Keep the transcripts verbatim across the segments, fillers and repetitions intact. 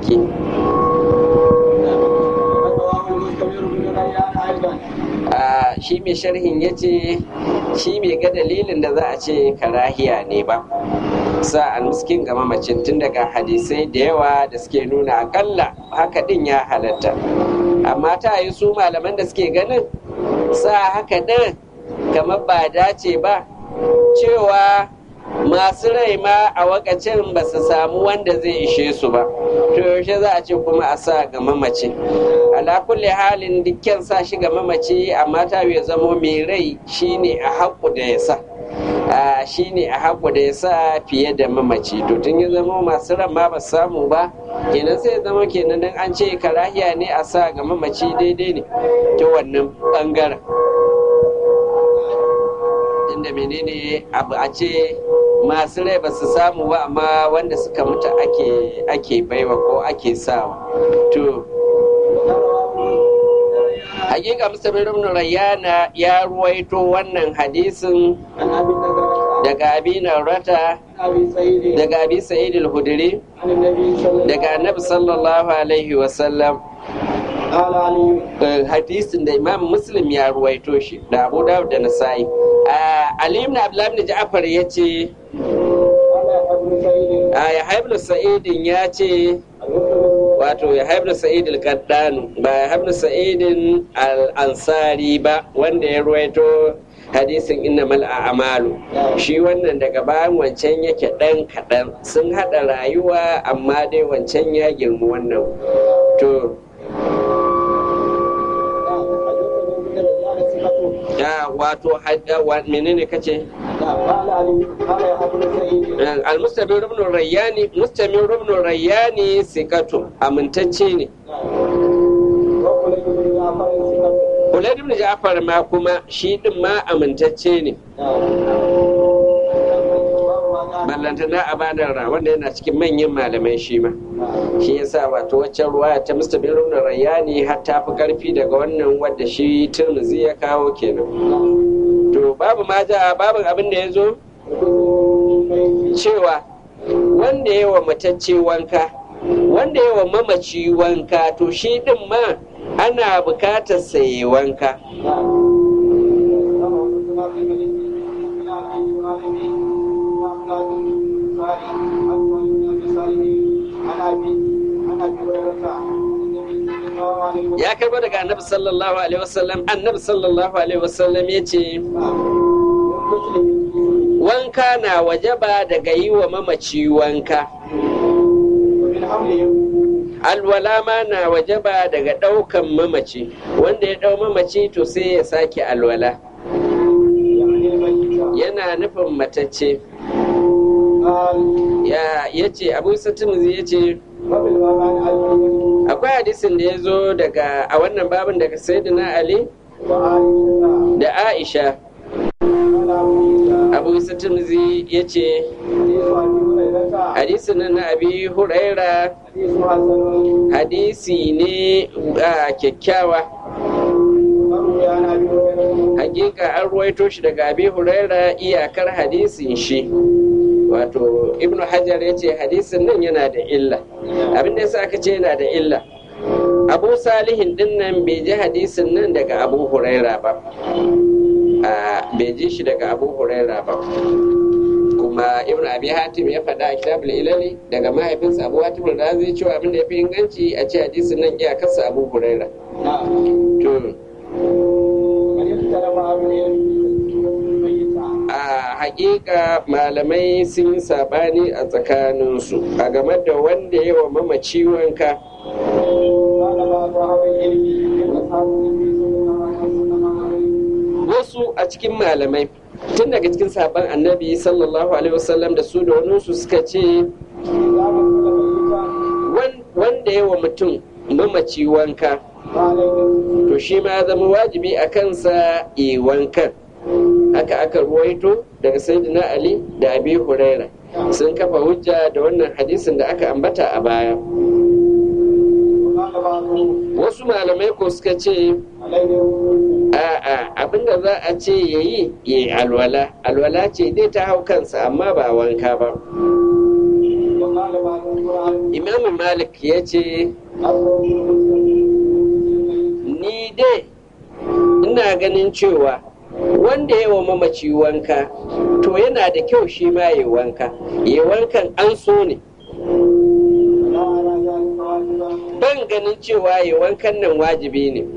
tsarki. a shi mai sharhin ya ce shi bai ga dalilin da za a ce karahiya ne ba sa almiskin ga mamacin, tun daga hadisai da yawa da suke nuna akalla haka din ya halatta, amma ta yi su malaman da suke ganin sa haka din kamar ba dace ba, cewa masu rai ma a wakacin ba su samu wanda zai ishe su ba, to yaushe za a ce kuma a sa ga mamaci. Ala kulli halin dukkan sa shi ga mamaci, amma ta ya zamo mai rai shine a haƙu da ya sa shine a haƙu da ya sa fiye da mamaci. To tun ya zama masu ran ma ba samu ba, kenan sai ya zama kenan dan an ce karahiya ne a sa ga mamaci daidai ne ta wannan bangaren. Inda menene abu a ce masu rai ba su samu ba, amma wanda suka mutu ake ake baiwa ko ake sawa. To hakika Mustamir ibn Rayyana ya ruwaito wannan hadisin daga Abi Narata, daga Abi Sa'id al-Khudri, daga Annabi sallallahu alaihi wasallam. Hadisin da Imam Muslim ya ruwaito shi da Abu Dawud da Nasa'i. Ali ibn Abdullah ibn Ja'far yace Yahya ibn Sa'id ya ce, wato Yahya ibn Sa'id al-Qaddan ba Yahya ibn Sa'id al-Ansari ba wanda ya ruwaito hadisin innamal a'malu, shi wannan daga bayan wancan yake dan kadan, sun hada rayuwa amma dai wancan ya girma wannan. To ya wato hadda wa menene kace al-Mustamir ibn Rayyani Mustamir ibn Rayyani sikatu amintacce ne. Kulaid ibn Ja'far ma kuma shi din ma amintacce ne. Ballantana a badar wanda yana cikin manyan malamai shi ma, shi yasa wato waccan ruwaya ta Mustamir ibn Rayyani har ta fi karfi daga wannan wadda shi Tirmidhi ya kawo kenan. To babu ma ja babu abin da ya zo cewa wanda ya wa matacce wanka, wanda ya wa mamaci wanka, to shi din ma ana bukatar saye wanka. Ya karbo daga annabi sallallahu alaihi wasallam, annabi sallallahu alaihi wasallam ya ce wanka na wajaba daga yi wa mamaci wanka, alwala ma na wajaba daga ɗaukan mamaci, wanda ya ɗau mamaci to sai ya sake alwala, yana nufin matacce. Ya ce abu satimizi ya ce akwai hadisin da ya zo daga a wannan babin daga sayyidina Ali da Aisha. Abu satimizi ya ce hadisin na Abi Huraira hadisi ne kyakkyawa, hakika an ruwaito shi daga Abi Huraira iyakar hadisin shi. Wato Ibn Hajar ya ce hadisin nan yana da illa. Abin da yasa aka ce yana da illa, Abu Salihin din nan bai ji hadisin nan daga Abu Huraira ba, bai ji shi daga Abu Huraira ba. Kuma Ibn Abi Hatim ya faɗa a Kitabul Ilali daga mahaifinsa Abu Hatim da zai cewa abin da ya fi inganci a ce hadisin nan iyakarsa Abu Huraira. To a hakika malamai sun yi sabani a tsakaninsu a game da wanda yawa mamaci wanka. Wasu a cikin malamai tun daga cikin sabon annabi sallallahu alaihi wasallam da su da waninsu suka ce wanda yawa mutum mamaci wanka to shi ma zama wajibi a kansa yi wankan. Haka aka ruwaito daga sayyidina Ali da Abi Huraira, sun kafa hujja da wannan hadisin da aka ambata a baya. Wasu malamai ko suka ce a'a abinda za a ce yayi yi alwala, alwala ce dai ta hau kansa amma ba wanka ba. imamu malik ya ce ni dai ina ganin cewa wanda ya wa mamaci wanka to yana da kyau shi ma ya wanka ya wankan an so ne ban ganin cewa ya wankan nan wajibi ne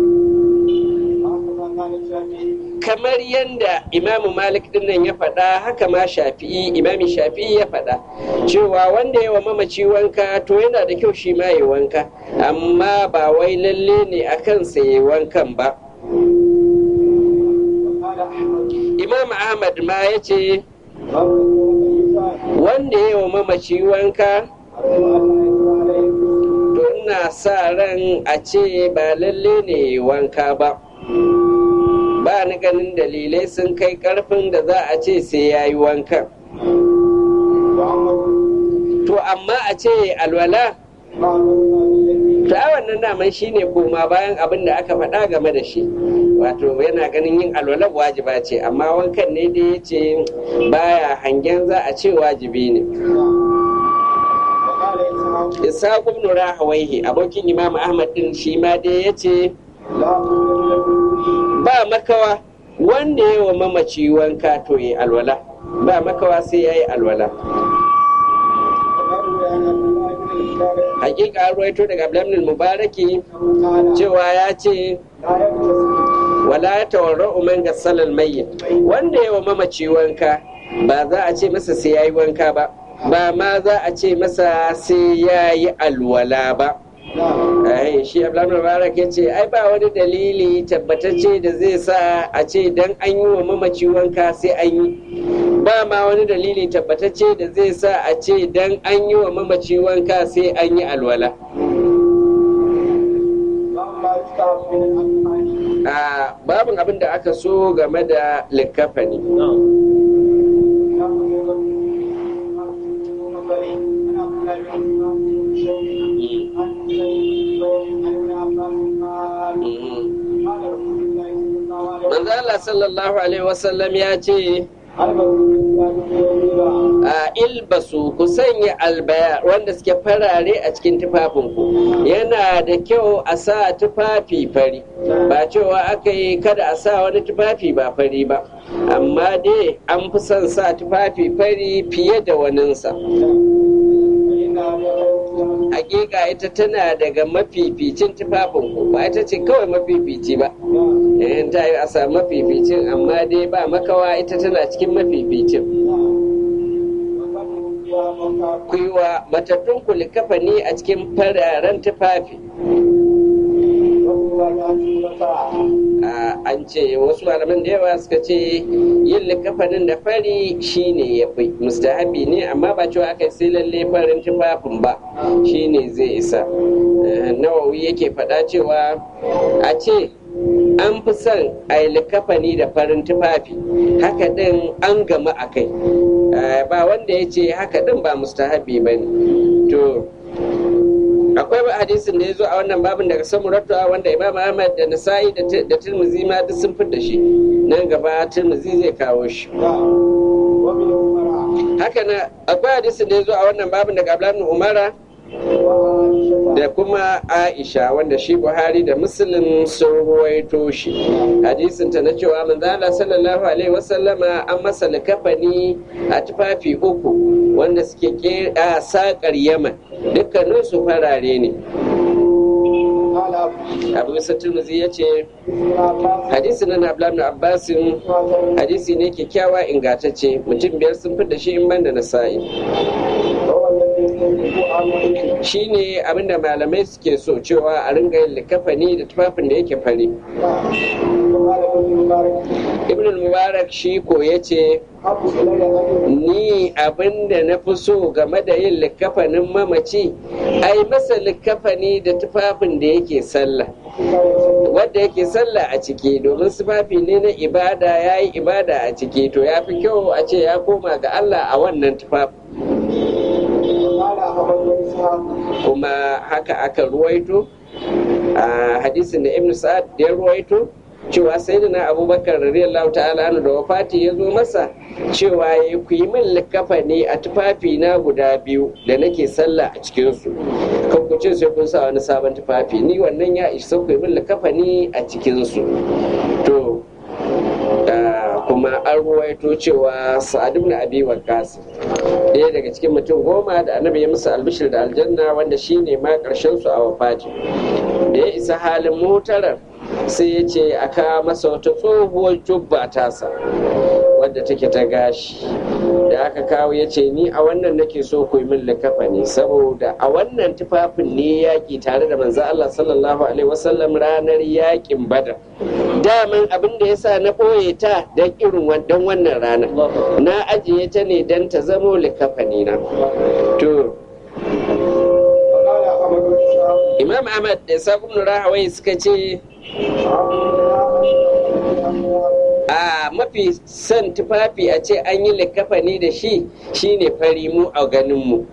kamar yadda imamu malik dinnan ya faɗa haka ma shafi'i imami shafi'i ya faɗa cewa wanda ya wa mamaci wanka to yana da kyau shi ma ya wanka amma ba wai lalle ne a kansa ya wankan ba. Imam Ahmad ma ya ce wanda ya wa mamaci wanka to ina sa ran a ce ba lalle ne wanka ba ba ni ganin dalilai sun kai karfin da za a ce sai ya yi wankan to amma a ce alwala ta wannan daman shi ne koma bayan abin da aka faɗa game da shi wato yana ganin yin alwalar wajiba ce amma wankan ne da ya ce baya hangen za a ce wajibi ne. Isa ibn Rahawaihi abokin Imam Ahmad din shi ma dai ya ce ba makawa wanda ya wa mamaci wanka to yi alwala ba makawa sai ya yi alwala. Hakika ruwaito daga Abdul Mubaraki cewa ya ce wala ya tawarra umman gassalal mayyit wanda ya wa mamaci wanka ba za a ce masa sai ya yi wanka ba ba ma za a ce masa sai ya yi alwala ba. ai shi Abdul Mubarak ya ce ai ba wani dalili tabbatacce da zai sa a ce dan an yi wa mamaci wanka sai an yi ba ma wani dalili tabbatacce da zai sa a ce dan an yi wa mamaci wanka sai an yi alwala. a babin abin da aka so game da likafani manzo Allah sallallahu alaihi wasallam ya ce a ilbasu ku sanya albaya wanda suke farare a cikin tufafinku yana da kyau a sa tufafi fari ba cewa aka yi kada a sa wani tufafi ba fari ba amma dai an fi son sa tufafi fari fiye da waninsa. Hakika ita tana daga mafificin tufafinku ba ita ce kawai mafifici ba in ta yi a samu mafificin amma dai ba makawa ita tana cikin mafificin. Ku yi wa matattun ku likafani a cikin fararen tufafi. An ce wasu malaman da yawa suka ce yin likafanin da fari shine ya fi mustahabi ne amma ba cewa aka sai lalle farin tufafin ba shine zai isa. Nawawi yake faɗa cewa a ce an fi son a yi likafani da farin tufafi haka ɗin an gama a kai ba wanda ya ce haka ɗin ba mustahabi ba ne. To akwai hadisin da ya zo a wannan babin daga samuratuwa wanda imam ahmad da nasa'i da tirmizi ma duk sun fitar da shi nan gaba tirmizi zai kawo shi. Haka na akwai hadisin da ya zo a wannan babin daga abdullahi umara da kuma aisha wanda shi buhari da muslim sun ruwaito shi hadisin ta na cewa manzala sallallahu alaihi wasallama an masa likafani a tufafi uku wanda suke kera sakar yaman dukkanin su farare ne. abu isa turmuzi ya ce hadisi na abdullahi abbasin hadisi ne kyakkyawa ingantacce mutum biyar sun fi da shi in banda nasa'i. Shi ne abinda malamai suke so cewa a ringa yin likafani da tufafin da yake fari. Ibn al-Mubarak shi ko ya ce ni abinda na fi so game da yin likafanin mamaci ai masa likafani da tufafin da yake sallah wadda yake sallah a ciki domin tufafi ne na ibada ya yi ibada a ciki to ya fi kyau a ce ya koma ga Allah a wannan tufafin. Kuma haka aka ruwaito a hadisin da ibn sa'ad ya ruwaito cewa sayyidina abubakar radiyallahu ta'ala anhu da wafati ya zo masa cewa ya ku yi min likafani a tufafi na guda biyu da nake sallah a cikinsu kan ku ce sai kun sa wani sabon tufafi ni wannan ya isa ku yi min likafani a cikinsu to kuma an ruwaito cewa sa'ad ibn abi waqqas ɗaya daga cikin mutum goma da annabi ya musu albishir da aljanna wanda shine ma karshen su a wafati da ya isa halin mutarar sai ya ce a kawo masa wata tsohuwar jubba tasa wadda take ta gashi da aka kawo ya ce ni a wannan nake so ku yi min likafa ne saboda a wannan tufafin ne yaƙi tare da manzo Allah sallallahu alaihi wasallam ranar yaƙin badar daman abin da yasa na ɓoye ta don irin wannan wannan rana na ajiye ta ne don ta zamo likafa ne na to Imam Ahmad da Sa'ib ibn Rahawai suka ce a mafi son tufafi a ce an yi likafani da shi shine fari mu a ganinmu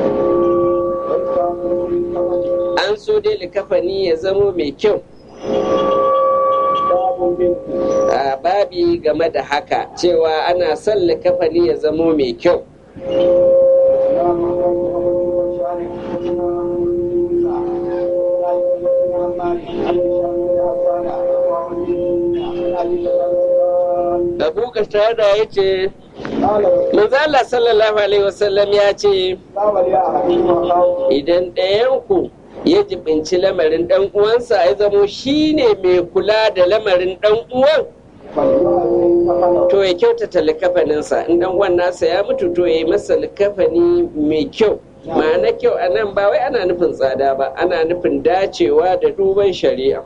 an so dai likafani ya zamo mai kyau a babi game da haka cewa ana son likafani ya zamo mai kyau Abu Qatada ya ce Manzala sallallahu alaihi wasallam ya ce idan ɗayanku ya jibinci lamarin ɗan uwansa ya zamo shine mai kula da lamarin ɗan uwan to ya kyautata likafaninsa in ɗan uwan nasa ya mutu to ya yi masa likafani mai kyau ma'ana kyau a nan ba wai ana nufin tsada ba ana nufin dacewa da duban shari'a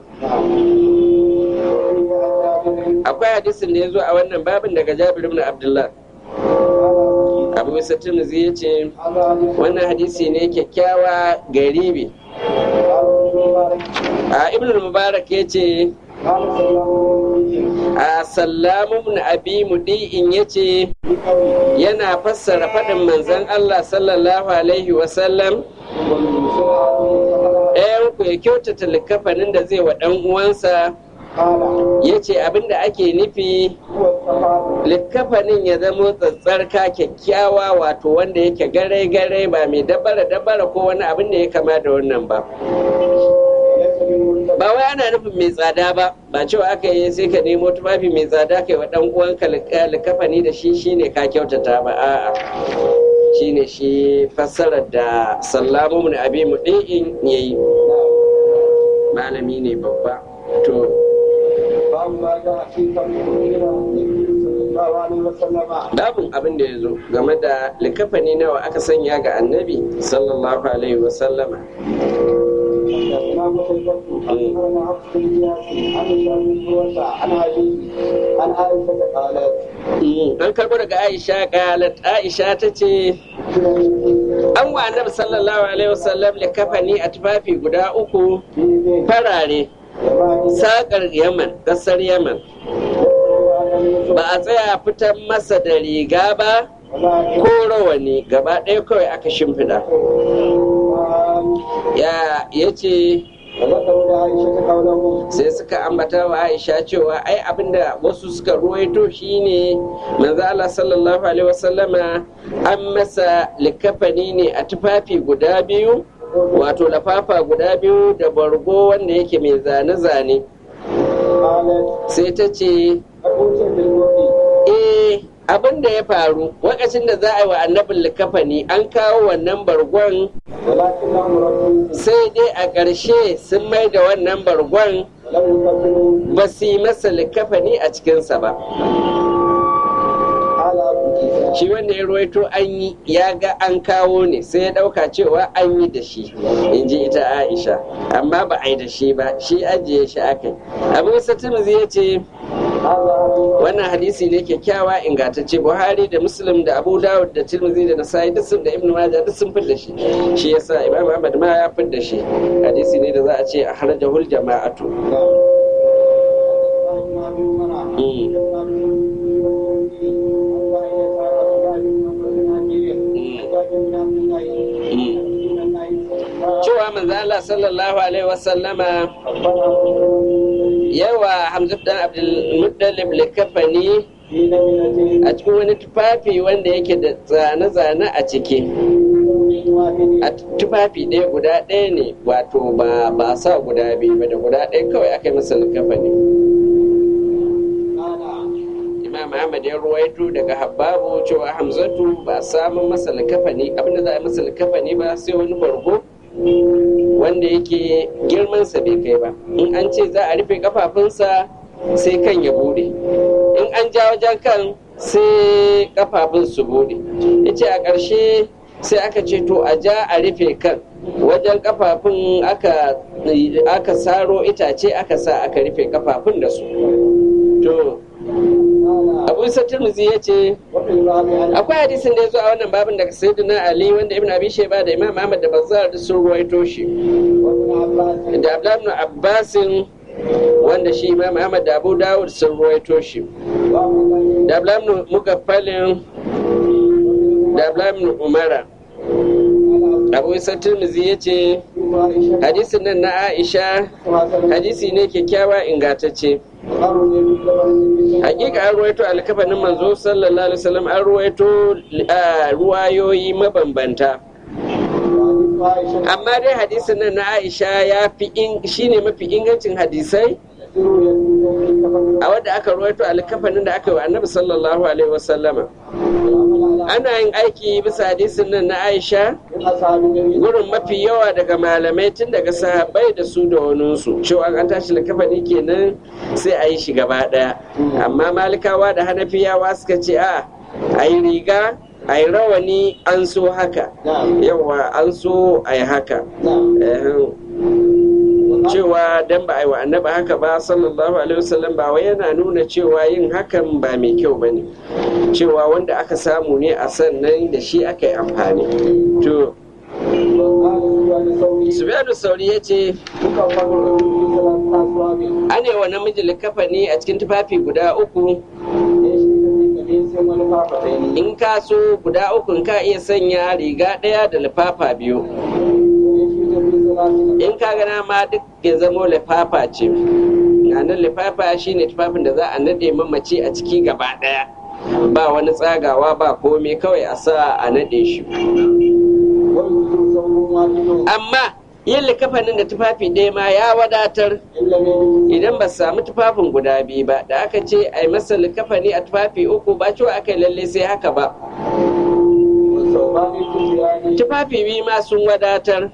akwai hadisin da ya zo a wannan babin daga Jabir ibn Abdullah Abu Isa Tirmidhi ya ce wannan hadisi ne kyakkyawa garibi a Ibn Mubarak ya ce a Sallamu ibn Abi Mudi'in ya ce yana fassara faɗin manzon Allah sallallahu alaihi wasallam ɗayan ku ya kyautata likafanin da zai wa ɗan uwansa ya ce abinda ake nufi likafanin ya zama tsatsarka kyakkyawa wato wanda yake gare-gare ba mai dabara-dabara ko wani abin da ya kama da wannan ba ba wai ana nufin mai tsada ba ba cewa aka yi sai ka nemo tufafi mai tsada kai wa dan uwanka likafani da shi shine ka kyautata ba a'a shine shi fassarar da Sallamu ibn Abi Mudi'in yayi malami ne babba to babin abin da ya zo game da likafani nawa aka sanya ga annabi sallallahu alaihi wasallama an karbo daga Aisha qalat Aisha ta ce an wa annabi sallallahu alaihi wasallam likafani a tufafi guda uku farare saƙar Yaman ƙasar Yaman ba a tsaya fitan masa da riga ba ko rawani gaba ɗaya kawai aka shimfiɗa ya ce sai suka ambata wa Aisha cewa ai abinda wasu suka ruwaito shine manzo Allah sallallahu alaihi wasallama an masa likafani ne a tufafi guda biyu wato lafafa guda biyu da bargo wanda yake mai zane-zane sai ta ce eh abin da ya faru lokacin da za a yi wa annabin likafani an kawo wannan bargon sai dai a ƙarshe sun mai da wannan bargon ba su yi masa likafani a cikinsa ba shi wanda ya ruwaito an yi ya ga an kawo ne sai ya ɗauka cewa an yi da shi in ji ita Aisha amma ba a yi da shi ba shi ajiye shi aka yi Abu Isa Tirmidhi ya ce wannan hadisi ne kyakkyawa ingantacce Buhari da Muslim da Abu Dawud da Tirmidhi da Nasa'i duk sun da Ibn Majah duk sun fidda shi shi yasa Imam Ahmad ma ya fidda shi hadisi ne da za a ce a harajahul jama'atu cewa manzo Allah sallallahu alaihi wasallama yawa Hamza dan Abdul Muttalib likafani a cikin wani tufafi wanda yake da zane-zane a ciki. A tufafi ɗaya guda ɗaya ne, wato ba ba sa guda biyu ba, da guda ɗaya kawai aka yi masa likafani. Imam Ahmad ya ruwaito daga Habbabu cewa Hamzatu ba samun masa likafani, abinda za a yi masa likafani ba sai wani bargo wanda yake girmansa bai kai ba. In an ce za a rufe kafafunsa sai kan ya bude, in an ja wajen kan sai kafafun su bude. Yace a ƙarshe sai aka ce to a ja a rufe kan, wajen kafafun aka aka saro itace aka sa aka rufe kafafun da su. To Abu Isa Tirmidhi ya ce akwai hadisin da ya zo a wannan babin daga Sayyidina Ali wanda Ibn Abi Shayba da Imam Ahmad da Bazzar da sun ruwaito shi, da Abdullah ibn Abbasin wanda shi Imam Ahmad da Abu Dawud sun ruwaito shi, da Abdullah ibn Mugaffalin da Abdullah ibn Umara. Abu Isa Tirmidhi ya ce hadisin nan na Aisha hadisi ne kyakkyawa ingantacce. Hakika an ruwaito alkafanin manzo sallallahu alaihi wasallam, an ruwaito ruwayoyi mabambanta, amma dai hadisin nan na Aisha ya fi shine mafi ingancin hadisai a wadda aka ruwaito alkafanin da aka yi wa annabi sallallahu alaihi wasallama. Ana yin aiki bisa hadisin nan na Aisha gurin mafi yawa daga malamai tun daga sahabbai da su da waninsu, cewa an tashi likafani kenan sai a yi shi gaba daya. Amma malikawa da hanafiyawa suka ce a a yi riga a yi rawani an so haka, yawa an so a yi haka, cewa dan ba a yi wa annaba haka ba sallallahu alaihi wasallam ba wai yana nuna cewa yin hakan ba mai kyau bane, cewa wanda aka samu ne a sannan da shi aka yi amfani. To Sufyanu Sauri ya ce ane wa namiji likafani a cikin tufafi guda uku, in ka so guda uku ka iya sanya riga ɗaya da lifafa biyu, in ka gana ma duk ya zamo lifafa ce. Nan lifafa shine tufafin da za a nade mamaci a ciki gaba daya, ba wani tsagawa ba komai, kawai a sa a nade shi. Amma yin likafanin da tufafi ɗaya ma ya wadatar idan ba samu tufafin guda biyu ba. Da aka ce a yi masa likafani a tufafi uku ba cewa aka yi lalle sai haka ba, tufafi biyu ma sun wadatar.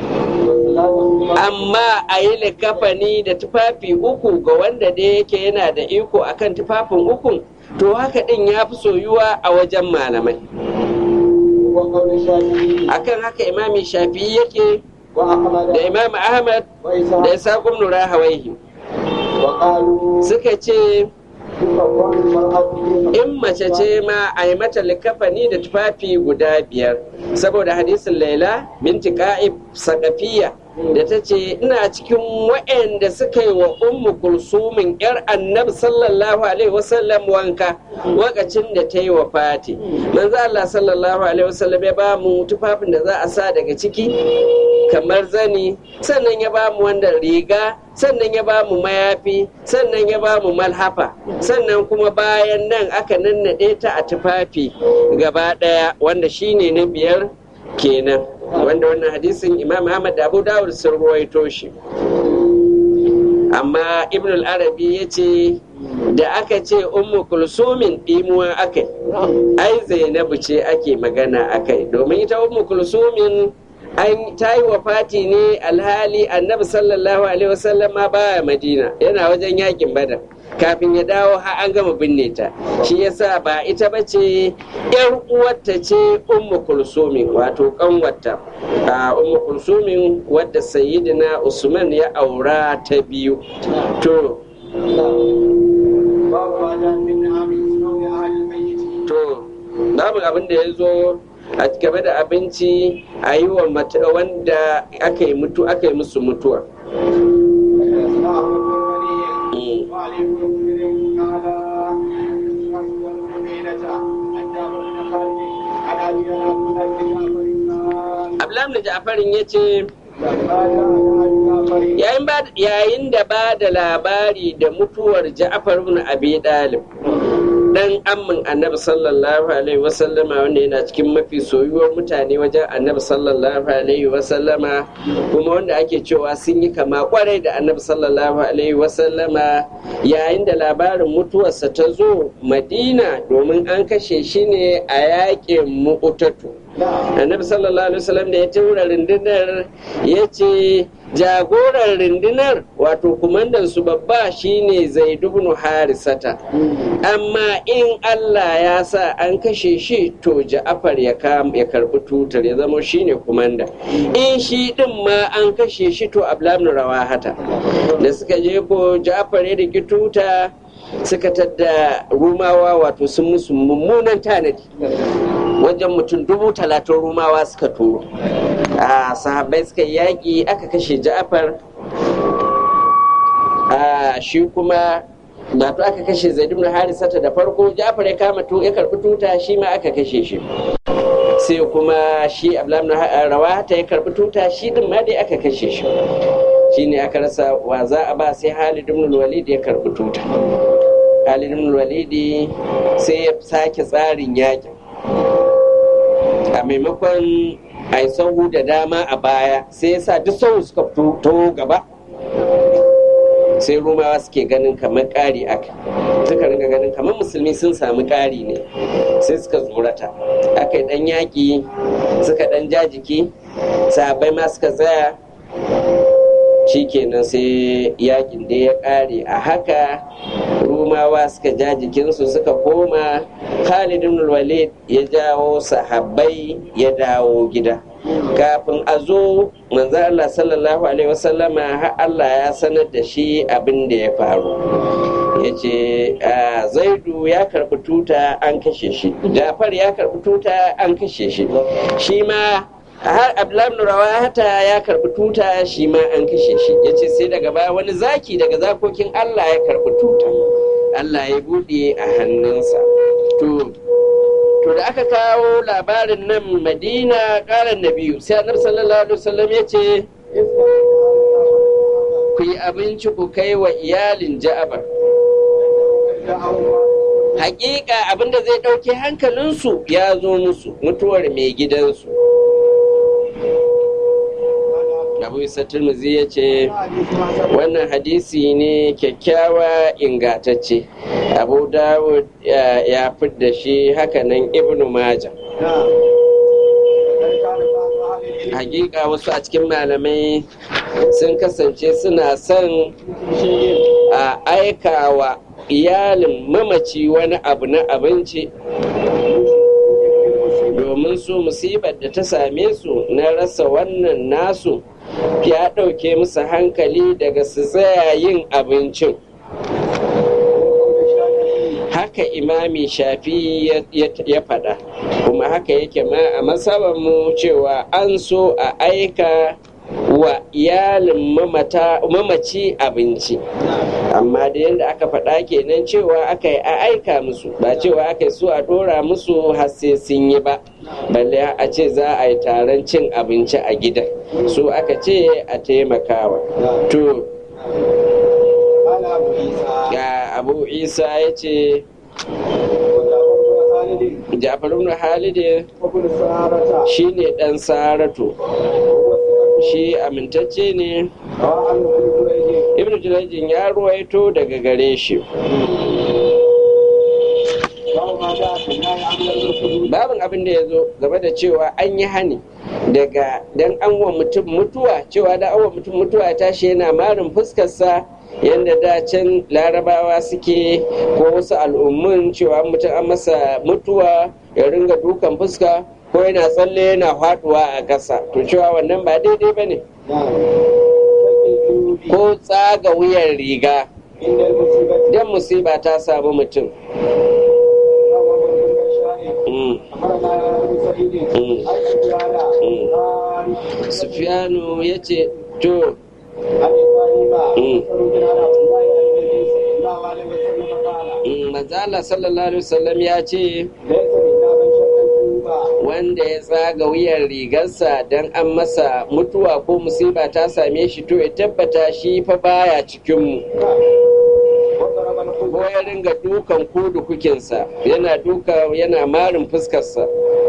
Amma a yi likafani da tufafi uku ga wanda da yake yana da iko akan tufafin uku, to haka din ya fi soyuwa a wajen malamai. Akan haka imami Shafi'i yake da imam Ahmad da Isa ibn Rahawayhi suka ce in mace ce ma a yi mata likafani da tufafi guda biyar, saboda hadisin Laila binti Ka'ib Saqafiyya da ta ce ina cikin waɗanda suka yi wa ummu kulsumin yar annabi sallallahu alaihi wasallam wanka lokacin da ta yi wa fati. Manzo Allah sallallahu alaihi wasallam ya ba mu tufafin da za a sa daga ciki kamar zani, sannan ya ba mu wanda riga, sannan ya ba mu mayafi, sannan ya ba mu malhafa, sannan kuma bayan nan aka nannaɗe ta a tufafi gaba ɗaya, wanda shine na biyar kenan, wanda wannan hadisin Imam Ahmad da Abu Dawud sun ruwaito shi. Amma Ibn al-Arabi ya ce da aka ce ummu kulsumin ɗimuwa akai, ai Zainabu ce ake magana akai, domin ita ummu kulsumin an ta yi wafati ne alhali annabi sallallahu alaihi wasallama baya Madina, yana wajen yakin Badar, kafin ya dawo har an gama binne ta. Shi yasa ba ita bace yar uwarta ce ummu kulsumin, wato kanwarta a ummu kulsumin wadda sayyidina Usman ya aura ta biyu. To to babu abin da ya zo a game da abinci a yi wa wanda aka yi mutu aka yi musu mutuwa. Abdullahi da Ja'farin ya ce yayin da ba da labari da mutuwar Ja'far ibn Abi Talib dan ammin annabi sallallahu alaihi wasallama wanda yana cikin mafi soyuwar mutane wajen annabi sallallahu alaihi wasallama kuma wanda ake cewa sun yi kama kwarai da annabi sallallahu alaihi wasallama yayin da labarin mutuwarsa ta zo Madina domin an kashe shi ne a yaƙin Mu'tatu. Annabi sallallahu alaihi wasallam da ya tura rundunar ya ce jagoran rundunar wato kumandan su babba shine Zaid ibn Harisata, amma in Allah ya sa an kashe shi to Ja'far ya ya karbi tutar ya zama shine kumanda, in shi din ma an kashe shi to Abdullah ibn Rawahata. Da suka je ko Ja'far ya riki tuta suka tadda Rumawa wato sun musu mummunan tanadi, wajen mutum dubu talatin Rumawa suka turo. a sahabbai suka yaƙi aka kashe Ja'far, a shi kuma wato aka kashe Zaid ibn Harisata da farko. Ja'far ya kama to ya karbi tuta shi ma aka kashe shi, sai kuma shi Abdullah ibn Rawahata ya karbi tuta shi din ma dai aka kashe shi. Shine aka rasa wa za a ba, sai Khalid ibn Walid ya karbi tuta. Khalid ibn Walid sai ya sake tsarin yaƙin, a maimakon a yi sahu da dama a baya sai ya sa duk sahu suka fito gaba, sai Rumawa suke ganin kamar ƙari aka suka ringa ganin kamar musulmi sun sami ƙari ne, sai suka tsorata. Aka yi ɗan yaƙi suka ɗan jajiki, sahabbai ma suka tsaya, shi kenan sai yaƙin da ya ƙare a haka. Rumawa suka ja jikinsu suka koma, Khalid ibn Walid ya jawo sahabbai ya dawo gida. Kafin a zo manzo Allah sallallahu alaihi wasallama har Allah ya sanar da shi abin da ya faru. Ya ce Zaidu ya karɓi tuta an kashe shi, Ja'far ya karɓi tuta an kashe shi, shi ma har Abdullah ibn Rawahata ya karɓi tuta shi ma an kashe shi. Ya ce sai daga baya wani zaki daga zakokin Allah ya karɓi tuta, Allah ya buɗe a hannunsa. To, to da aka kawo labarin nan Madina, ƙaran Nabiyu sai Annabi sallallahu alaihi wasallam ya ce ku yi abinci ku kai wa iyalin Ja'far. Hakika abinda zai ɗauke hankalinsu ya zo musu, mutuwar mai gidansu. Abu Isa Tirmidhi ya ce wannan hadisi ne kyakkyawa ingantacce. Abu Dawud ya fidda shi, hakanan Ibn Majah. Hakika wasu a cikin malamai sun kasance suna son a aikawa iyalin mamaci wani abu na abinci, domin su musibar da ta same su na rasa wannan nasu ya ɗauke musu hankali daga su tsaya yin abincin. Haka imami Shafi ya faɗa, kuma haka yake ma a masabanmu cewa an so a aika wa iyalin mamaci abinci, amma da yadda aka faɗa kenan cewa aka yi a aika musu, ba cewa aka yi so a ɗora musu har sai sun yi ba, balle a ce za a yi taron cin abinci a gidan, so aka ce a taimakawa. To ga Abu Isa ya ce Ja'far ibn Khalid shi ne ɗan Saratu, shi amintacce ne. Ibn Jurayjin ya ruwaito daga gare shi. Babin abin da ya zo game da cewa an yi hani daga dan an wa mutum mutuwa, cewa da an wa mutum mutuwa ya tashi yana marin fuskarsa yadda da can larabawa suke ko wasu al'ummun, cewa mutum an masa mutuwa ya ringa dukan fuska ko yana tsalle yana faduwa a ƙasa, to cewa wannan ba daidai ba ne. Ko tsaga wuyan riga dan musiba ta samu mutum. Sufyanu ya ce to manzo Allah sallallahu alaihi wasallam ya ce wanda ya tsaga wuyan rigarsa don an masa mutuwa ko musiba ta same shi to ya tabbata shi fa baya cikinmu ko ya ringa dukan kudu kukinsa yana duka yana marin fuskarsa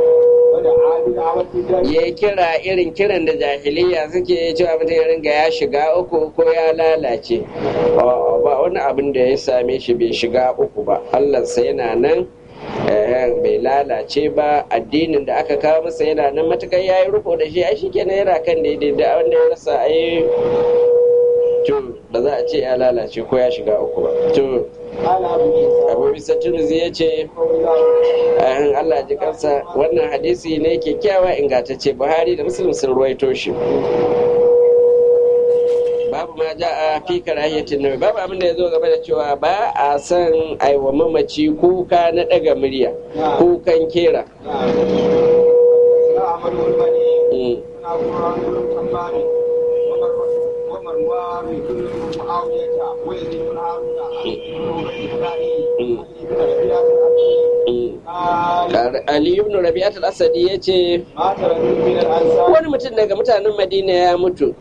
ya kira irin kiran da jahiliya suke cewa mutum ya ringa ya shiga uku ko ya lalace ba wani abin da ya same shi bai shiga uku ba Allahnsa yana nan bai lalace ba addinin da aka kawo masa yana nan matukar ya yi rufo da shi ai shi kenan yana kan daidai da wanda ya rasa ai to ba za a ce ya lalace ko ya shiga uku ba to abu bisa tunuzi ya ce ayan Allah ji kansa wannan hadisi ne kyakkyawa ingantacce Buhari da Muslim sun ruwaito shi babu ma ja a fi karahiyatin nabi babu abin da ya zo gaba da cewa ba a son aiwa mamaci kuka na daga murya kukan kera Ali ibn Rabi'at al-Asadi ya ce wani mutum daga mutanen Madina ya mutu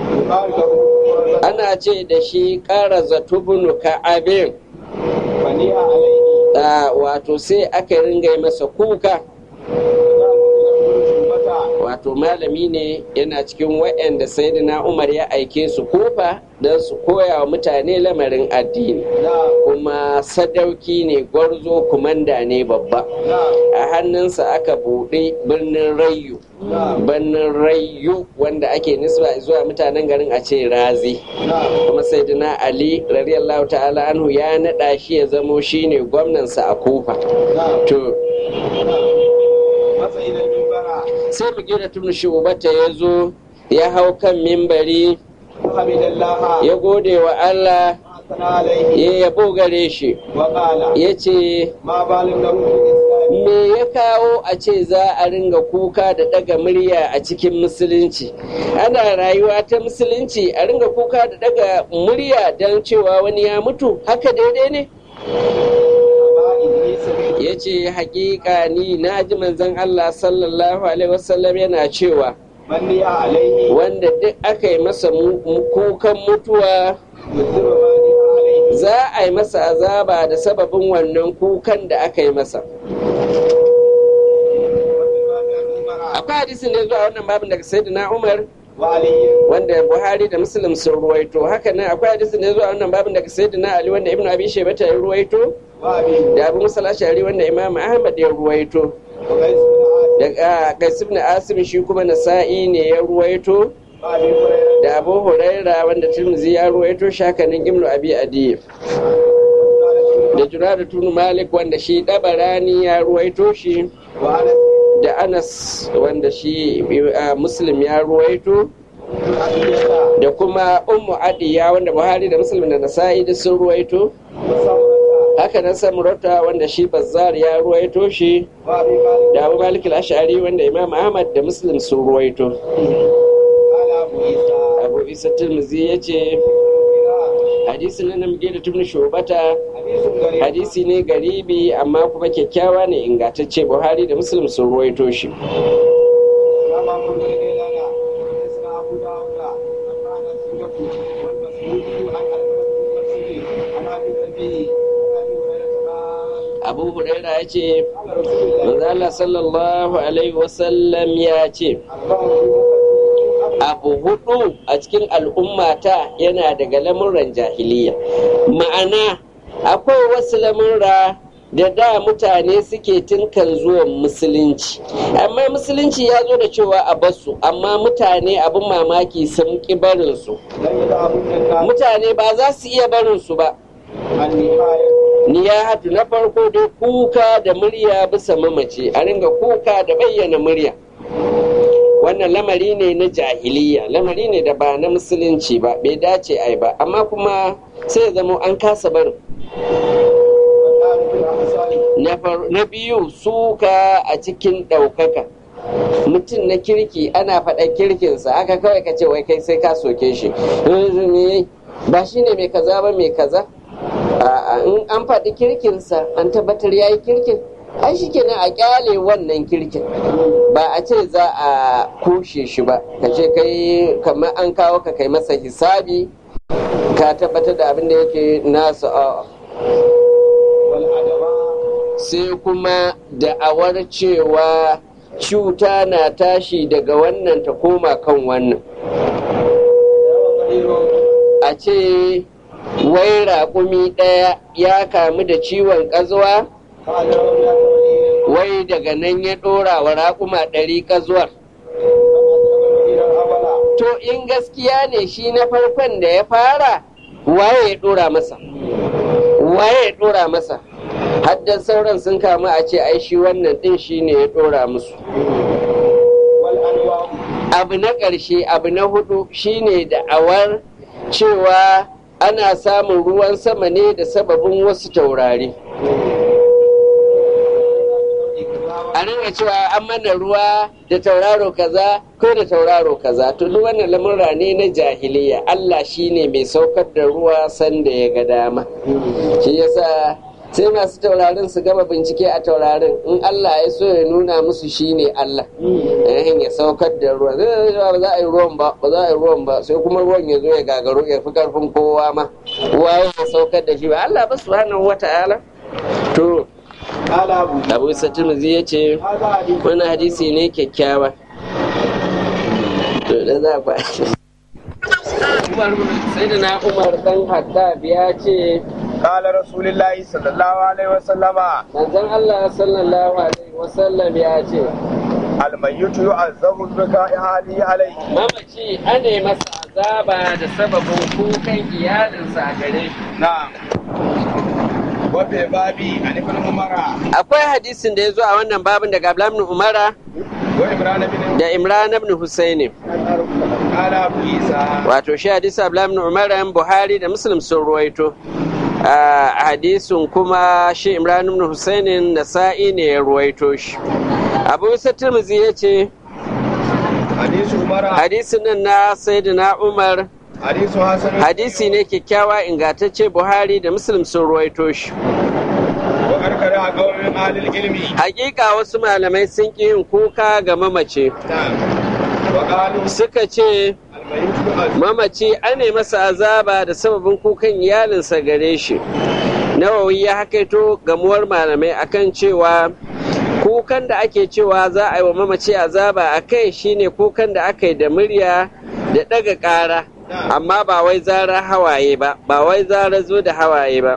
ana ce da shi ƙara zatubunu ka'abin wato sai aka ringa masa kuka wato malami ne yana cikin waɗanda sayyidina Umar ya aike su Kufa don su koya wa mutane lamarin addini kuma sadauki ne gwarzo kumanda ne babba a hannunsa aka buɗe birnin Rayu birnin Rayu wanda ake nisba zuwa mutanen garin a ce Razi kuma sayyidina Ali radiyallahu ta'ala anhu ya naɗa shi ya zamo shine gwamnansa a Kufa to sai mugira tun shubata ya zo ya hau kan mimbari ya gode wa Allah ya yabo gare shi ya ce me ya kawo a ce za a ringa kuka da daga murya a cikin musulunci ana rayuwa ta musulunci a ringa kuka da daga murya don cewa wani ya mutu haka daidai ne ya ce hakika ni na ji manzon Allah sallallahu alaihi wasallam yana cewa wanda duk aka yi masa kukan mutuwa za a yi masa azaba da sababin wannan kukan da aka yi masa akwai hadisin da zuwa wannan babin daga sayyidina Umar wanda Buhari da Muslim sun ruwaito haka nan akwai hadisin da zuwa wannan babin daga sayyidina Ali wanda Ibn Abi Shaybah ya ruwaito da Abu Musa al-Ash'ari wanda Imam Ahmad ya ruwaito daga Qais ibn Asim shi kuma Nasa'i ne ya ruwaito da Abu Huraira wanda Tirmidhi ya ruwaito shakanin Ibn Abi Adi da Jurada tunu Malik wanda shi Dabarani ya ruwaito shi da Anas wanda shi Muslim ya ruwaito da kuma Ummu Adiya wanda Buhari da Muslim da Nasa'i da sun ruwaito haka nan Samurata wanda shi Bazzar ya ruwaito shi da Abu Malik al-Ash'ari wanda Imam Ahmad da Muslim sun ruwaito Abu Isa Tirmidhi yace hadisin nan muke da tun shubata hadisi ne garibi amma kuma kyakkyawa ne ingantacce Buhari da Muslim sun ruwaito shi Abu Huraira ya ce manzo Allah sallallahu alaihi wasallam ya ce abu hudu a cikin al'ummata yana daga lamuran jahiliya ma'ana akwai wasu lamura da da mutane suke tinkan zuwan musulunci amma musulunci ya zo da cewa a basu amma mutane abin mamaki sun ƙi barinsu mutane ba za su iya barinsu ba niyahatu na farko dai kuka da murya bisa mamace a ringa kuka da bayyana murya wannan lamari ne na jahiliya lamari ne da ba na musulunci ba bai dace ai ba amma kuma sai zama an kasa barin na biyu suka a cikin ɗaukaka mutum na kirki ana faɗa kirkinsa aka kawai ka ce wai kai sai ka soke shi ba shi ne mai kaza ba mai kaza in an faɗi kirkinsa an tabbatar ya yi kirkin ai shi kenan a kyale wannan kirkin ba a ce za a kushe shi ba ka ce kai kamar an kawo ka kai masa hisabi ka tabbatar da abin da yake nasu a sai kuma da'awar cewa cuta na tashi daga wannan ta koma kan wannan a ce wai raƙumi ɗaya ya kamu da ciwon ƙazuwa wai daga nan ya ɗora wa raƙuma ɗari ƙazuwar to in gaskiya ne shi na farkon da ya fara waye ya ɗora masa waye ya ɗora masa haddan sauran sun kamu a ce ai shi wannan ɗin shi ne ya ɗora musu abu na ƙarshe abu na hudu shine da'awar cewa ana samun ruwan sama ne da sababin wasu taurari a ringa cewa an mana ruwa da tauraro kaza ko da tauraro kaza to duk wannan lamurra ne na jahiliya Allah shine mai saukar da ruwa sanda ya ga dama shi yasa sai masu taurarin su gama bincike a taurarin in Allah ya so ya nuna musu shine Allah yayin ya saukar da ruwa ba za a yi ruwan ba ba za a yi ruwan ba sai kuma ruwan ya zo ya gagaro ya fi karfin kowa ma waye ya saukar da shi ba Allah ba subhanahu wata'ala to Abu Isa Tirmidhi ya ce wani hadisi ne kyakkyawa to da za ku Umar sai da na Umar dan Haddad ya ce قال رسول الله صلى الله عليه وسلم manzon Allah sallallahu alaihi wasallam ya ce الميت يعذب بكاء حاله عليه mamaci ane masa azaba da sababin kukan iyalinsa a gare shi na'am wa bi babi an ibn umara akwai hadisin da ya zo a wannan babin daga Abdullah ibn Umara wa imran ibn da Imran ibn Husayn qala abu isa wato shi hadisi Abdullah ibn Umara Buhari da Muslim sun ruwaito a hadisin kuma shi Imran ibn Husayn Nasa'i ne ya ruwaito shi Abu Isa Tirmidhi yace hadisu umara hadisin nan na Sayyidina Umar hadisu hasan hadisi ne kyakkyawa ingantacce Buhari da Muslim sun ruwaito shi wa karkara a qawmin alil ilmi hakika wasu malamai sun ki yin kuka ga mamace na'am wa qalu suka ce الميت يعذب mamaci ane masa azaba da sababin kukan iyalinsa gare shi Nawawi ya hakaito gamuwar malamai akan cewa kukan da ake cewa za a yi wa mamaci azaba a kai shine kukan da aka yi da murya da ɗaga ƙara amma ba wai zara hawaye ba ba wai zara zo da hawaye ba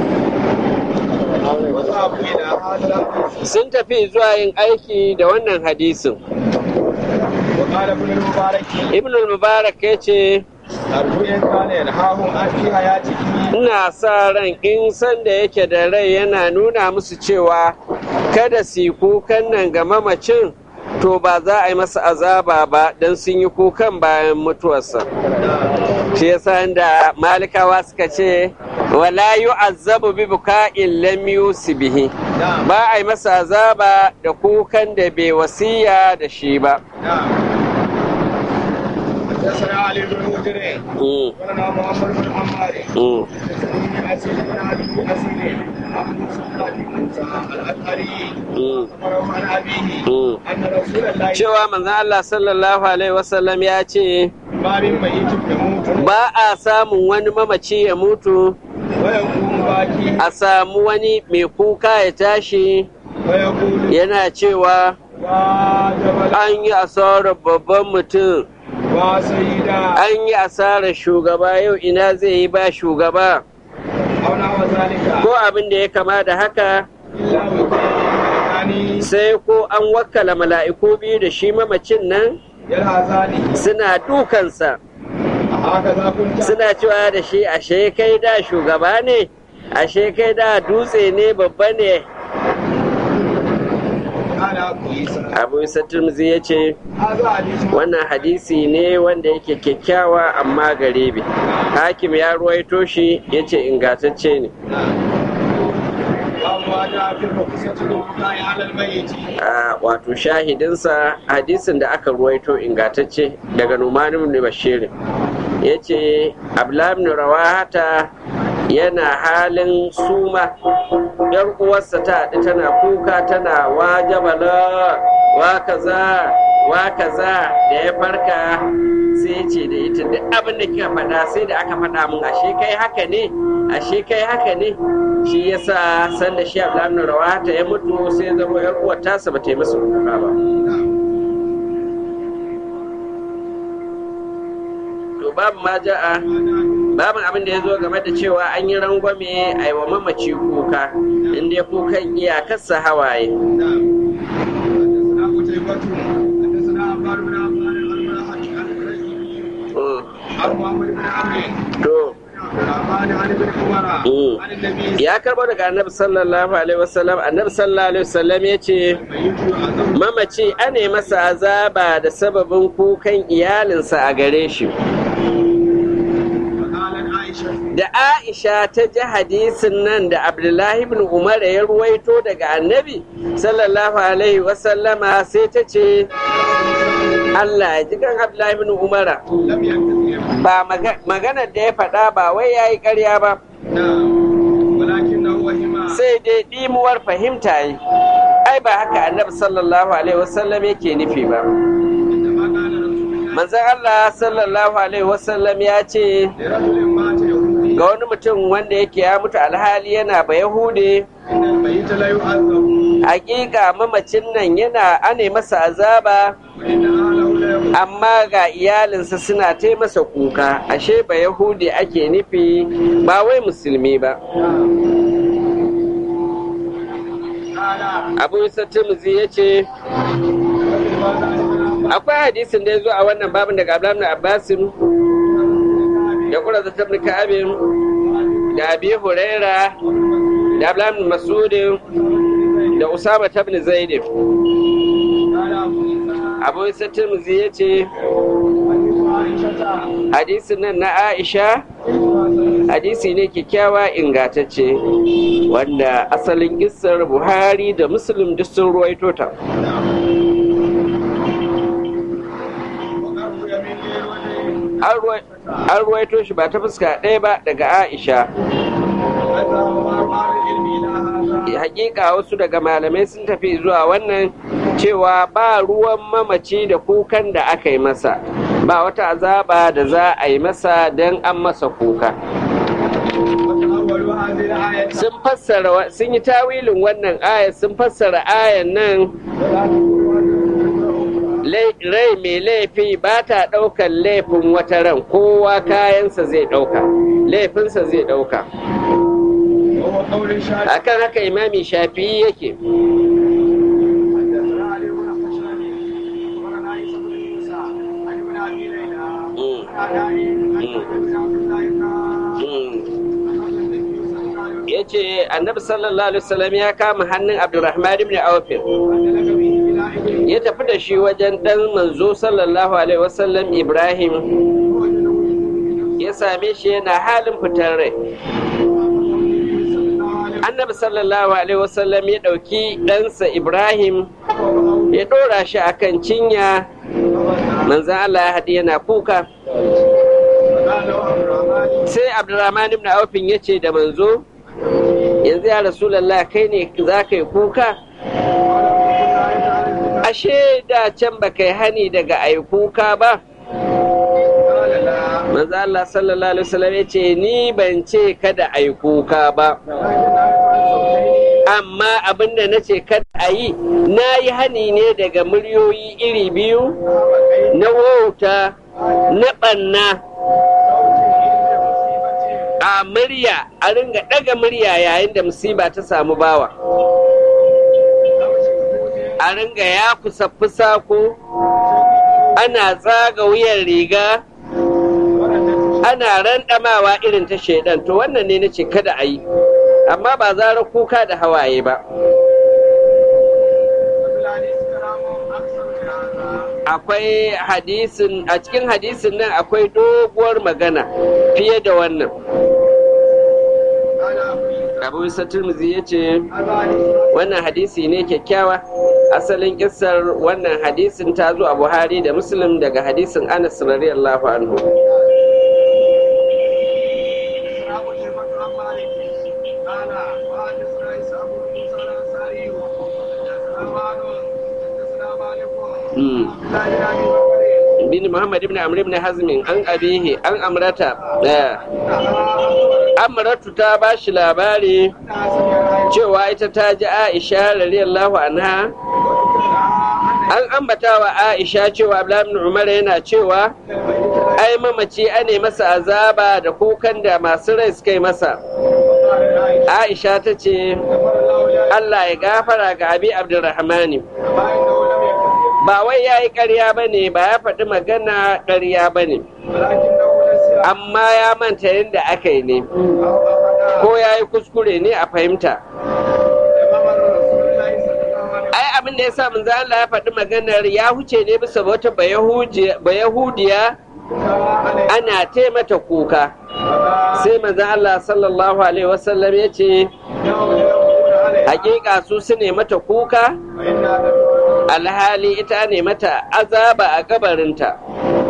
وذهبوا إلى هذا الحديث sun tafi zuwa yin aiki da wannan hadisin وقال ابن المبارك ibn al-mubarak ya ce أرجو إن كان ينهاهم عن في حياته ina sa ran in san da yake da rai yana nuna musu cewa kada su yi kukan nan ga mamacin to ba za a yi masa azaba ba don sun yi kukan bayan mutuwarsa shi yasa da malikawa suka ce wala yu'azzabu bi buka'in lam bihi نعم ba a yi masa azaba da kukan da bai wasiya da shi ba نعم حدثنا علي بن مجرم Mm, ولنا محمد بن عمار mm. حدثني أسيد بن أبي أسيد عبد الصمد بن موسى الأشعري Mm, أخبره عن أبيه mm. أن رسول الله cewa manzon Allah sallallahu alaihi wasallam ya ce ما من ميت يموت ba a samun wani mamaci ya mutu ويقوم باكي a samu wani mai kuka ya tashi ويقول yana cewa يا جبل an yi asarar babban mutum وسيدا an yi asarar shugaba yau ina zai yi ba shugaba أو نحو ذلك ko abin da ya kama da haka إلا وكان sai ko an wakkala mala'iku biyu da shi mamacin nan يلهثاني suna dukansa هكذا كنت suna cewa da shi ashe kai da shugaba ne ashe kai da dutse ne babba ne قال أبو عيسى abu isa turmuzi ya ce هذا حديث wannan hadisi ne wanda yake kyakkyawa amma garibi hakim ya ruwaito shi ya ce ingantacce ne باب ما جاء في الرخصة والوقاية على الميت a wato shahidinsa hadisin da aka ruwaito ingantacce daga numanin ibn bashir ya ce ablam ibn rawahata yana halin suma yar uwarsa ta haɗu tana kuka tana wa jabala wa kaza wa kaza da ya farka sai ce da ita duk abin da kika faɗa sai da aka faɗa mun ashe kai haka ne ashe kai haka ne shi yasa sanda shi Abdullahi Rawata ya mutu sai zama yar uwar tasa ba ta yi masa kuka ba. To babu ma ja'a babin abin da ya zo game da cewa an yi rangwame a yi wa mamaci kuka inda ya kukan iyakarsa hawaye. To ya karbo daga annabi sallallahu alaihi wasallam annabi sallallahu alaihi wasallam ya ce mamaci ane masa azaba da sababin kukan iyalinsa a gare shi. Da Aisha ta ji hadisin nan da Abdullahi ibn Umar ya ruwaito daga annabi sallallahu alaihi wasallama sai ta ce Allah ya ji kan Abdullahi ibn Umar ba maganar da ya faɗa ba wai ya yi ƙarya ba sai dai ɗimuwar fahimta yi ai ba haka annabi sallallahu alaihi wasallam yake nufi ba. Manzon Allah sallallahu alaihi wasallam ya ce ga wani mutum wanda yake ya mutu alhali yana ba Yahude hakika mamacin nan yana ane masa azaba amma ga iyalinsa suna ta masa kuka ashe ba Yahude ake nufi ba wai musulmi ba. Abu Isa Tirmidhi ya ce akwai hadisin da ya zo a wannan babin daga Abdullahi ibn Abbas da kura da tabni Ka'abin da Abi Huraira da Abdullahi ibn Mas'ud da Usama ibn Zaid. Abu Isa Tirmidhi ya ce hadisin nan na Aisha hadisi ne kyakkyawa ingantacce wanda asalin kissar Buhari da Muslim duk sun ruwaito ta. An ruwaito shi ba ta fuska ɗaya ba daga Aisha. Hakika wasu daga malamai sun tafi zuwa wannan cewa ba ruwan mamaci da kukan da aka yi masa, ba wata azaba da za a yi masa don an masa kuka. Sun fassara sun yi tawilin wannan ayar sun fassara ayan nan rai mai laifi ba ta ɗaukar laifin wata ran, kowa kayansa zai ɗauka, laifinsa zai ɗauka. Akan haka imami Shafi'i yake. Ya ce annabi sallallahu alaihi wasallam ya kama hannun Abdurrahman ibn Auf ya tafi da shi wajen dan manzo sallallahu alaihi wasallam Ibrahim, ya same shi yana halin fitar rai. Annabi sallallahu alaihi wasallam ya ɗauki ɗansa Ibrahim ya ɗora shi akan cinya, manzan Allah ya haɗi yana kuka. Sai Abdurrahman ibn Auf ya ce da manzo, yanzu ya Rasulallah kai ne za ka yi kuka? Ashe da can ba kai hani daga a yi kuka ba? Manzo Allah sallallahu alaihi wasallam ya ce ni ban ce kada a yi kuka ba, amma abinda na ce kada a yi na yi hani ne daga muryoyi iri biyu na wauta na ɓanna. A murya a ringa ɗaga murya yayin da musiba ta samu bawa, a ringa ya kusa fusa ko ana tsaga wuyan riga ana randamawa irin ta shaidan, to wannan ne na ce kada a yi, amma ba zara kuka da hawaye ba. Akwai hadisin, a cikin hadisin nan akwai doguwar magana fiye da wannan. Abu Isa Tirmidhi ya ce wannan hadisi ne kyakkyawa. Asalin kissar wannan hadisin ta zo a Buhari da Muslim daga hadisin Anas radiyallahu anhu. shine Muhammad ibn Amr ibn Hazm an abihi an amrata amratu ta bashi labari cewa ita ta ji Aisha radiyallahu anha an ambata wa Aisha cewa Abdullah ibn Umar yana cewa ai mamaci ane masa azaba da kukan da masu rai suka yi masa. Aisha ta ce Allah ya gafara ga Abi Abdurrahmani, ba wai ya yi ƙarya ba ne, ba ya faɗi magana ƙarya ba ne, amma ya manta yadda aka yi ne ko ya yi kuskure ne a fahimta. Ai abin da ya sa manzo Allah ya faɗi maganar ya huce ne bisa wata bayahudiya ana taimata kuka, sai manzo Allah sallallahu alaihi wasallam ya ce hakika su su ne mata kuka alhali ita ne mata azaba a kabarinta.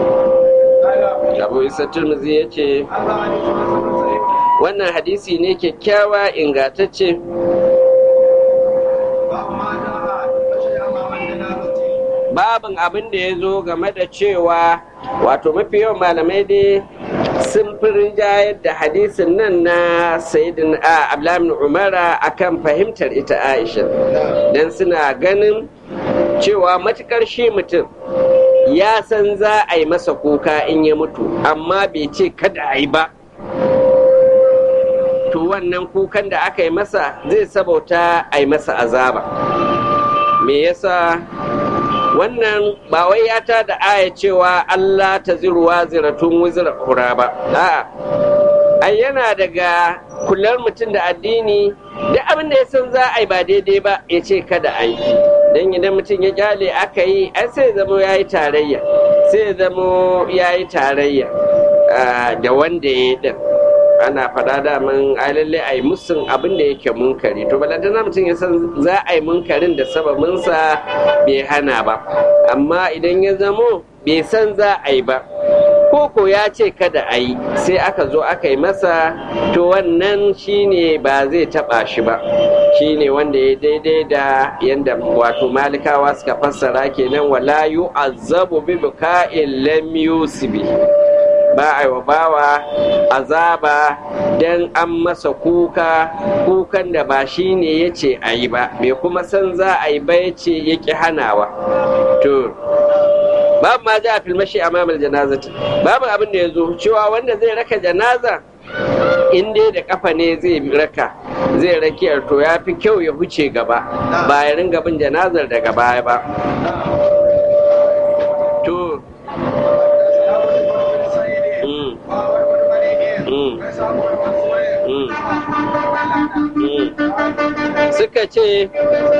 Abu Isa Tirmidhi ya ce wannan hadisi ne kyakkyawa ingantacce. Babin abin da ya zo game da cewa wato mafi yawan malamai dai sun fi rinjayar da hadisin nan na Sayyidina Abdullah ibn Umar akan fahimtar ita Aisha, dan suna ganin cewa matukar shi mutum ya san za a yi masa kuka in ya mutu amma bai ce kada a yi ba, to wannan kukan da aka yi masa zai sabauta a yi masa azaba. Me yasa? Wannan ba wai ya ta da aya cewa Allah ta ziruwa ziratun wuzira kura ba, a'a ai yana daga kular mutum da addini duk abin da ya san za a yi ba daidai ba ya ce kada a yi, don idan mutum ya kyale aka yi ai sai zamo ya yi tarayya sai zamo ya yi tarayya da wanda ya yi din. Ana faɗa daman ai lalle ai musun abin da yake munkari, to balantana mutum ya san za a yi munkarin da sababinsa bai hana ba, amma idan ya zamo bai san za a yi ba koko ya ce kada a yi sai aka zo aka yi masa, to wannan shine ba zai taba shi ba, shine wanda ya daidai da yanda wato malikawa suka fassara kenan, wala yu'azzabu bi buka'in lam yusibi, ba a yi wa bawa azaba don an masa kuka kukan da ba shi ne ya ce a yi ba, bai kuma san za a yi ba ya ce ya ƙi hanawa. To babu ma ja a filmashi a mamal janazati, babu abin da ya zo cewa wanda zai raka janaza in dai da kafa ne zai raka zai rakiyar, to ya fi kyau ya huce gaba ba ya ringa bin janazar daga baya ba. To suka ce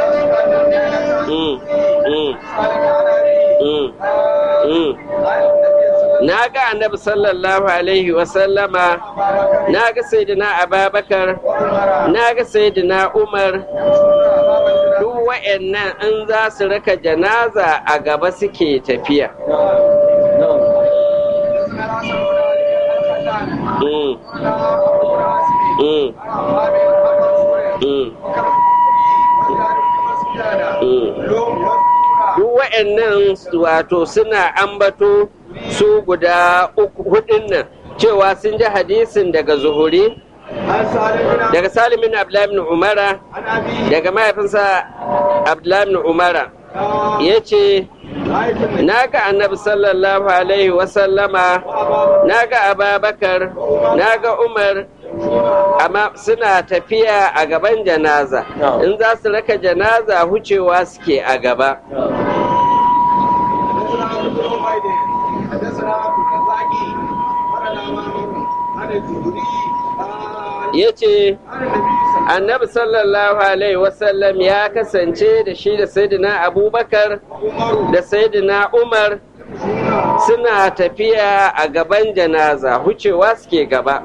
na ga annabi sallallahu alaihi wasallama, na ga sayyidina Abubakar, na ga sayyidina Umar, duk wa'annan in za su raka janaza a gaba suke tafiya. Mm. Mm. Mm. Duk wa'annan wato suna ambato su guda hudun nan cewa sun ji hadisin daga Zuhuri, daga Salim bin Abdullah ibn Umara, daga mahaifinsa Abdullah ibn Umara, ya ce na ga annabi sallallahu alaihi wasallama, na ga Abubakar, na ga Umar, amma suna tafiya a gaban janaza, in za su raka janaza hucewa suke a gaba. Ya ce annabi sallallahu alaihi wasallam ya kasance da shi da sayyidina Abubakar da sayyidina Umar suna tafiya a gaban janaza hucewa suke gaba.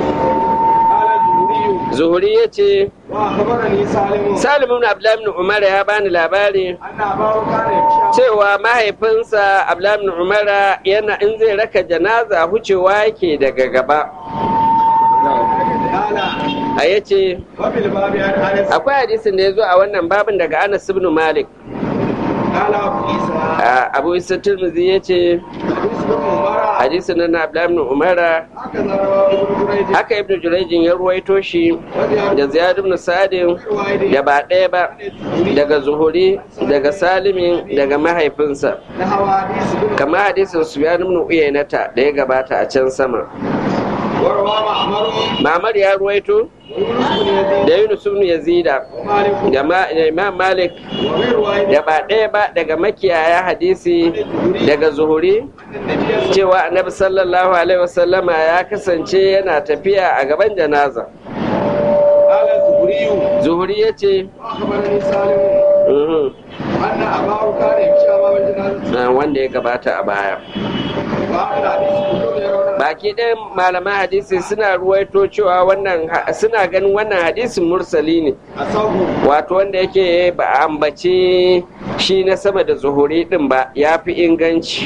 Zuhuri ya ce Salim ibn Abdullah ibn Umar ya bani labari cewa mahaifinsa Abdullah ibn Umar yana in zai raka janaza hucewa yake daga gaba. A ya ce akwai hadisin da ya zo a wannan babin daga Anas ibn Malik. Abu Isa Tirmidhi ya ce بن عمر hadisin nan na Abdullah ibn Umara هكذا رواه ابن جريج haka ibn Jurayjin ya ruwaito shi da Ziyad ibn Sa'din da ba ɗaya ba daga Zuhuri daga Salimin daga mahaifinsa نحو حديث بن kamar hadisin Sufyan ibn Uyaynata da ya gabata a can sama. وروى معمر Ma'mar ya ruwaito ويونس بن يزيد da Yunus ibn Yazida ومالك da Ma- da Imam Malik وغير واحد da ba ɗaya ba daga makiyaya hadisi daga Zuhuri النبي cewa Annabi sallallahu alaihi wasallama ya kasance yana tafiya a gaban janaza. قال الزهري Zuhuri ya ce واخبرني سالم "Mhm, ان اباه كان يمشي امام الجنازه ah, wanda ya gabata a baya. وقال الحديث كلهم يرون Baki ɗayan malaman hadisi suna ruwaito cewa wannan ha- suna ganin wannan hadisin mursali ne, اصابه wato wanda yake ba a ambaci shi na sama da Zuhuri din ba ya fi inganci.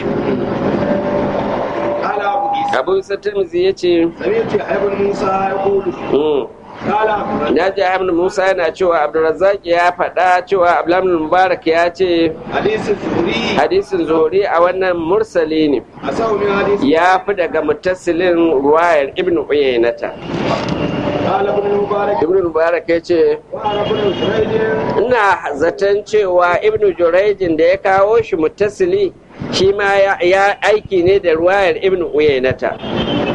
قال ابو عيسى Abu Isa Tirmidhi ya ce سمعت يحيى بن موسى يقول "Mm, قال أخبرني na ji Ahmad Musa yana cewa Abdulrazzaq ya faɗa cewa Abdullah ibn Mubarak ya ce حديث الزهري hadisin Zuhuri a wannan mursali ne, أسوأ من حديث ya fi daga muttasilin ruwayar Ibn Uyaynata. قال ابن المبارك Ibn Mubarak ya ce وعن ابن جريج ina zaton cewa Ibn Jurayjin da ya kawo shi muttasili shi ma ya, ya aiki ne da ruwayar Ibn Uyaynata.